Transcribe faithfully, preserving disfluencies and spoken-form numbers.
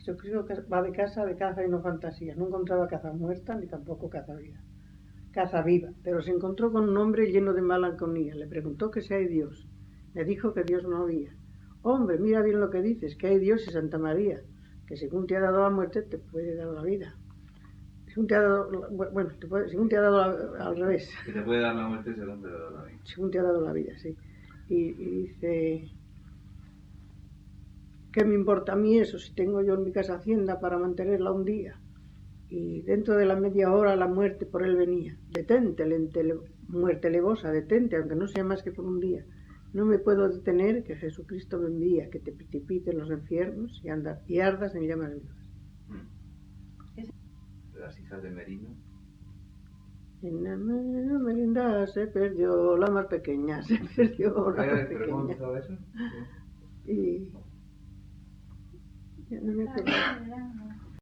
Jesucristo va de casa, de caza y no fantasía. No encontraba caza muerta ni tampoco caza viva. Caza viva, pero se encontró con un hombre lleno de melancolía. Le preguntó que si hay Dios. Le dijo que Dios no había. Hombre, mira bien lo que dices, que hay Dios y Santa María, que según te ha dado la muerte, te puede dar la vida. Según te ha dado, bueno, te puede, según te ha dado la, al revés. Que te puede dar la muerte según te ha dado la vida. Según te ha dado la vida, sí. Y, y dice, ¿qué me importa a mí eso si tengo yo en mi casa hacienda para mantenerla un día? Y dentro de la media hora la muerte por él venía. Detente, lente, muerte levosa, detente, aunque no sea más que por un día. No me puedo detener, que Jesucristo me envía, que te precipiten los infiernos y, anda, y ardas en llamas vivas. Las hijas de Merino. En la merienda se perdió, la más pequeña se perdió, la más pequeña. ¿Cómo empezaba eso? Y... ya no me acuerdo.